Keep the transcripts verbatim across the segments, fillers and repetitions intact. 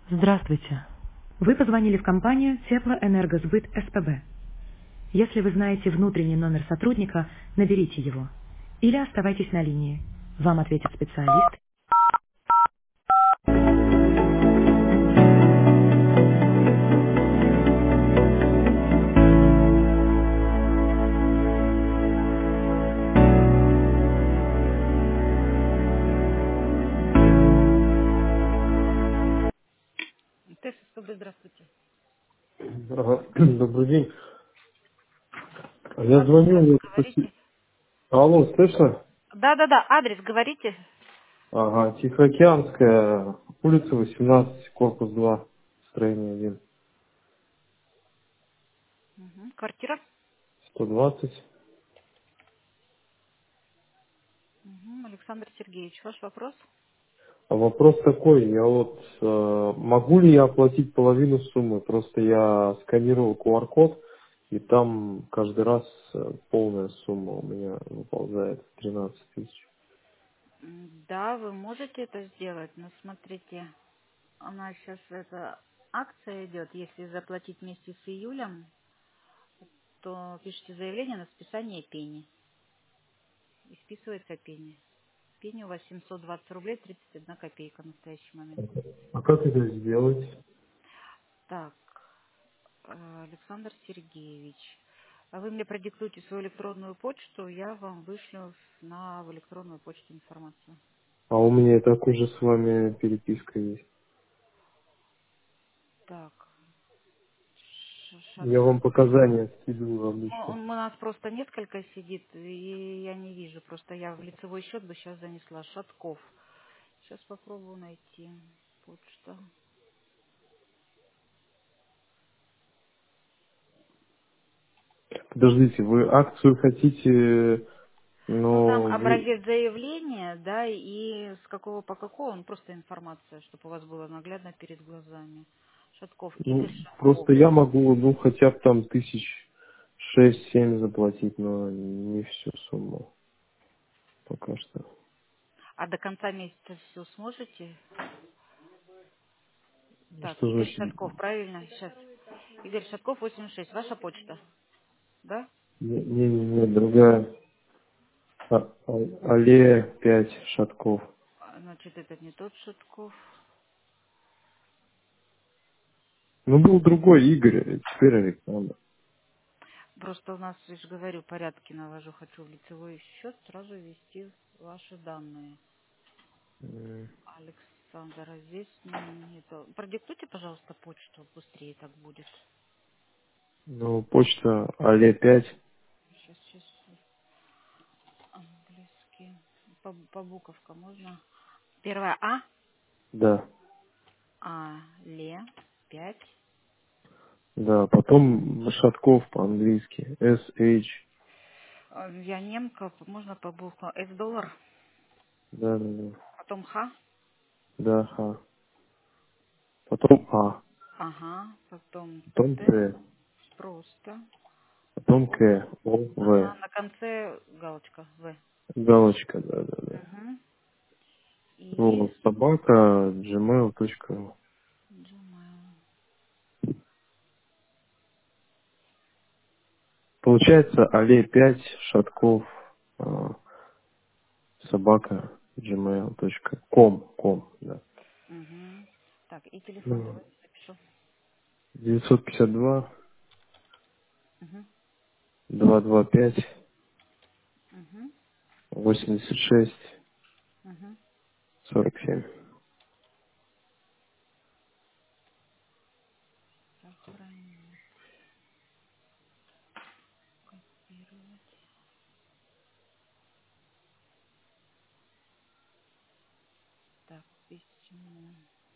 Здравствуйте. Вы позвонили в компанию Теплоэнергосбыт СПБ. Если вы знаете внутренний номер сотрудника, наберите его. Или оставайтесь на линии. Вам ответит специалист. Т С С Б, здравствуйте. Ага. Добрый день. А Я Адрес звоню, сразу вот спроси- говорите. Алло, слышно? Да-да-да, адрес говорите. Ага, Тихоокеанская, улица восемнадцать, корпус два, строение один, Мгм. Квартира. сто двадцать. Мгм. Александр Сергеевич, ваш вопрос? А вопрос такой, я вот, э, могу ли я оплатить половину суммы? Просто я сканировал Q R-код, и там каждый раз э, полная сумма у меня выползает, тринадцать тысяч. М, Да, вы можете это сделать, но смотрите, у нас сейчас эта акция идет. Если заплатить вместе с июлем, то пишите заявление на списание пени. И списывается пени. Пени у вас семьсот двадцать рублей тридцать одна копейка в настоящий момент. А как это сделать? Так, э, Александр Сергеевич, а вы мне продиктуйте свою электронную почту, я вам вышлю на в электронную почту информацию. А у меня и так уже с вами переписка есть. Так, Ш- Я вам Шатков. показания скидываю Ну, обычно. он- у нас просто несколько сидит, и я не вижу. Просто я в лицевой счет бы сейчас занесла. Шатков. Сейчас попробую найти. Почта. Подождите, вы акцию хотите, Ну, там но вы... образец заявления, да, и с какого по какого, ну, просто информация, чтобы у вас было наглядно перед глазами. Шатков, Ну, Игорь Шатков. просто я могу, ну, хотя бы там тысяч шесть-семь заплатить, но не всю сумму пока что. А до конца месяца все сможете? Так, Что Игорь значит? Шатков, правильно? Сейчас. Игорь Шатков, восемьдесят шесть. Ваша почта, да? Не-не-не, другая. А- а- Аллея пять Шатков. А, Значит, это не тот Шатков. Ну, был другой Игорь, теперь Александр. Просто у нас, я же говорю, порядки навожу. Хочу в лицевой счет сразу ввести ваши данные. М, Александр, а здесь нет. Продиктуйте, пожалуйста, почту, быстрее так будет. Ну, почта Аллея пять, Сейчас, сейчас, английский. По, по буковкам можно? Первая А, да. А, Ле, пять. Да, потом Шатков по-английски. S H. Э, Я немка, можно по буквам. С доллар, Да, да, да. потом Х, Да, ха. Потом А. ага, потом Потом Т, Т. просто. Потом К. О, В. Ага, на конце галочка В. Галочка, да, да, да. Угу. И Вот, собака, gmail точка ру. Gmail. Получается, аллея пять Шатков, а, собака, gmail точка ком, ком, да. Угу. Так, и телефон Ну, давайте запишу. девятьсот пятьдесят два Угу. двести двадцать пять Угу. восемьдесят шесть Угу. сорок семь. Сохранить. Копировать. Так, письмо.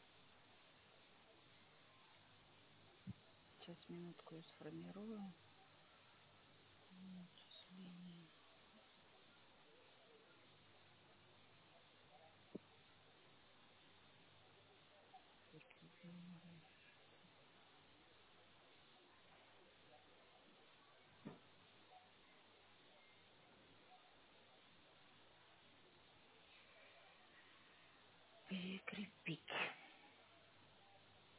Сейчас минутку я сформирую. Начисление. Перекрепить.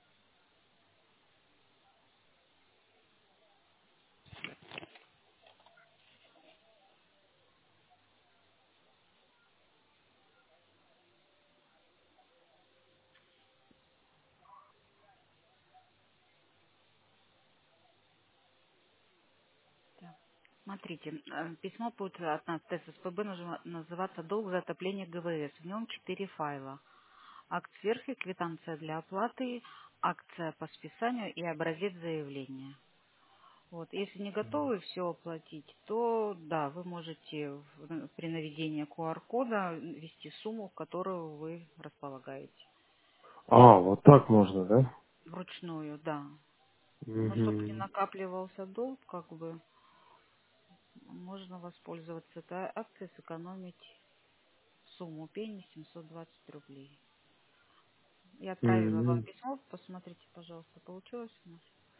Смотрите, э, письмо будет от нас, тест СПБ, нужно называться «Долг за отопление ГВС». В нем четыре файла. Акт сверху, квитанция для оплаты, акция по списанию и образец заявления. Вот. Если не готовы все оплатить, то да, вы можете в- при наведении ку ар-кода ввести сумму, в которую вы располагаете. А, вот так можно, да? Вручную, да. Но чтобы не Угу. накапливался долг, как бы можно воспользоваться этой акцией, сэкономить сумму пени семьсот двадцать рублей. Я отправила вам Угу. письмо, посмотрите, пожалуйста, получилось у нас?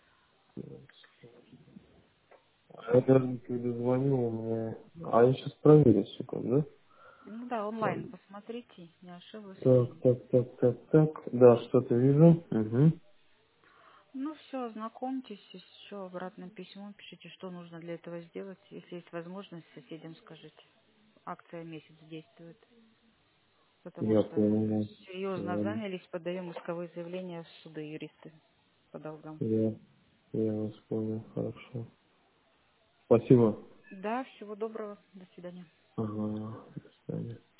Я даже когда звоню, у меня... А я сейчас проверю, секунду, Ну да, да? онлайн посмотрите, не ошиблась Так, ли. так, так, так, так. Да, что-то вижу. Угу. Ну все, знакомьтесь, еще обратным письмом пишите, что нужно для этого сделать. Если есть возможность, соседям скажите. Акция месяц действует, потому Я что понял. серьезно Я, занялись, подаем исковые заявления в суды юристы по долгам. я, я вас понял, хорошо. Спасибо. Да, всего доброго, до свидания. Ага, до свидания.